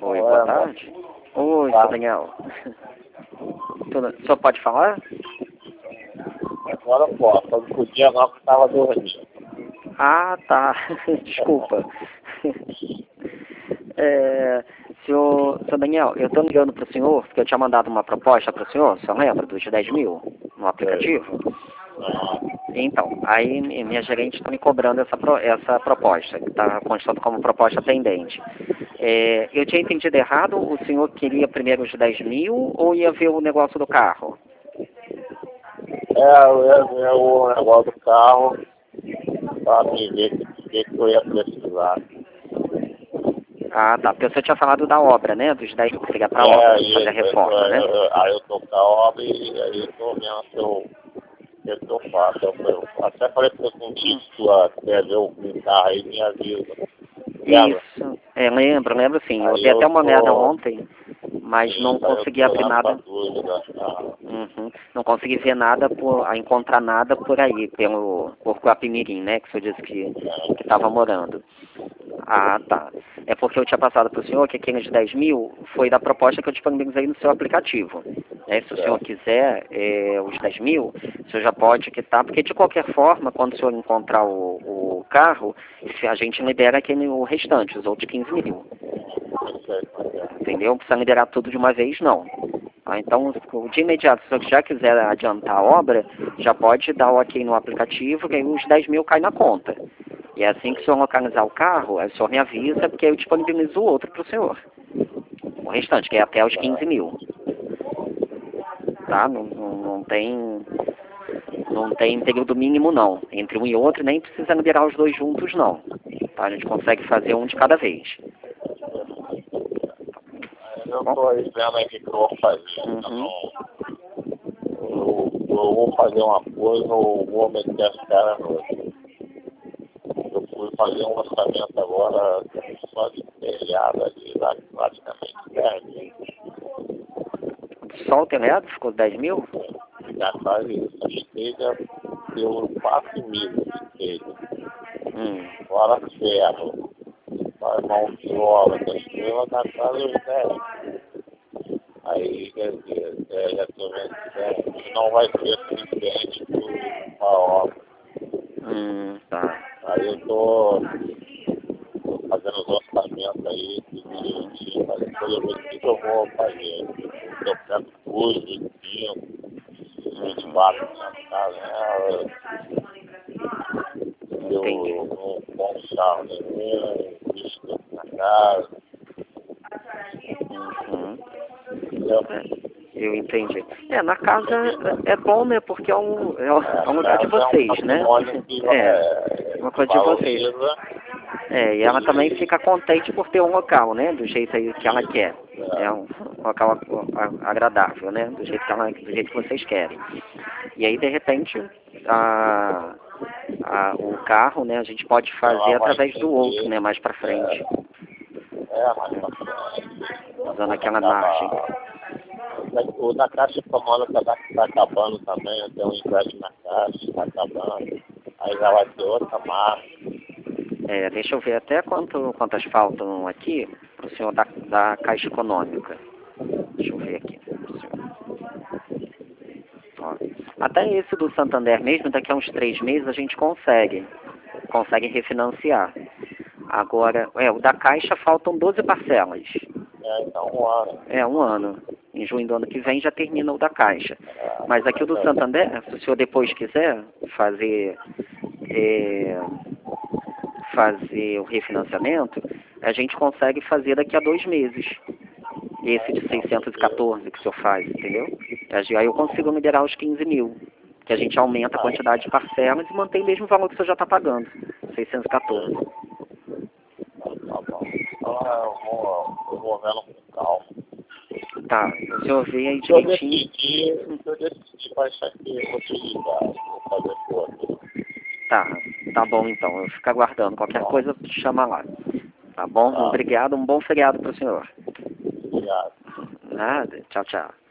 Oi, boa tarde. Oi, seu Daniel. O senhor pode falar? Agora posso, eu não podia não porque estava dormindo. Ah, tá. Desculpa. Senhor Daniel, eu estou ligando para o senhor porque eu tinha mandado uma proposta para o senhor lembra, dos 10 mil no aplicativo? Então, aí minha gerente está me cobrando essa proposta, que está constando como proposta pendente. Eu tinha entendido errado, o senhor queria primeiro os 10 mil ou ia ver o negócio do carro? Eu ia ver o negócio do carro para me ver o que eu ia precisar. Ah, tá, porque você tinha falado da obra, né? Dos 10 mil que seria para a obra, fazer a reforma, né? Aí eu tô com a obra e aí eu tô vendo o que eu faço. Eu até falei para você um dia que quer ver o carro aí, me avisa. Isso, lembro sim. Eu dei até uma olhada ontem, mas não consegui abrir nada. Uhum. Não consegui ver nada, encontrar nada por aí, por Guapimirim, né? Que o senhor disse que estava morando. Ah, tá. É porque eu tinha passado para o senhor que aquele de 10 mil foi da proposta que eu disponibilizei no seu aplicativo. Se o senhor quiser os 10 mil, o senhor já pode quitar, porque de qualquer forma, quando o senhor encontrar o carro, a gente libera o restante, os outros 15 mil. Entendeu? Não precisa liberar tudo de uma vez, não. Então, de imediato, se o senhor já quiser adiantar a obra, já pode dar o ok no aplicativo, que aí os 10 mil cai na conta. E é assim que o senhor localizar o carro, aí o senhor me avisa, porque eu disponibilizo o outro para o senhor. O restante, que é até os 15 mil. Tá? Não tem período mínimo, não. Entre um e outro, nem precisa liberar os dois juntos, não. Tá? A gente consegue fazer um de cada vez. Eu estou aí vendo aí o que eu vou fazer. Eu vou fazer uma coisa, eu vou meter as caras hoje. Eu fui fazer um orçamento agora só de telhado ali, praticamente 10 mil. Só o telhado ficou 10 mil? Já quase isso. A esteira deu 4 mil de esteira. Fora ferro. Faz mão de obra da estrela, dá quase os 10. Aí, quer dizer, já estou vendo que não vai ser suficiente para a obra. Tá. Aí eu estou fazendo os orçamentos aí, direitinho, mas depois eu vejo o que eu vou fazer. Eu quero custo, 24 na casa, eu não compro carro nenhum, visto na casa. Eu entendi. Na casa é bom, né? Porque é um lugar de vocês, né? Uma coisa de vocês. E ela também fica contente por ter um local, né? Do jeito aí que ela quer. É um local agradável, né? Do jeito que vocês querem. E aí, de repente, o carro, né? A gente pode fazer através do outro, né? Mais pra frente. Usando aquela margem. O da Caixa Econômica está acabando também, eu tenho um empréstimo na Caixa, está acabando. Aí já vai ter outra marca. Deixa eu ver até quantas faltam aqui para o senhor da Caixa Econômica. Deixa eu ver aqui. Ó, até esse do Santander mesmo, daqui a uns 3 meses a gente consegue refinanciar. Agora, o da Caixa faltam 12 parcelas. Então 1 ano. 1 ano. Em junho do ano que vem já termina o da Caixa. Mas aqui o do Santander, se o senhor depois quiser fazer o refinanciamento, a gente consegue fazer daqui a 2 meses. Esse de 614 que o senhor faz, entendeu? Aí eu consigo liberar os 15 mil. Que a gente aumenta a quantidade de parcelas e mantém o mesmo valor que o senhor já está pagando. 614. Tá bom. Então eu vou vendo com calma. Tá, o senhor vê aí direitinho. Se eu decidir para isso aqui, eu vou te ligar. Vou fazer foto. Tá bom então. Eu fico aguardando. Qualquer coisa, chama lá. Tá bom? Obrigado. Um bom feriado para o senhor. Obrigado. Nada. Tchau, tchau.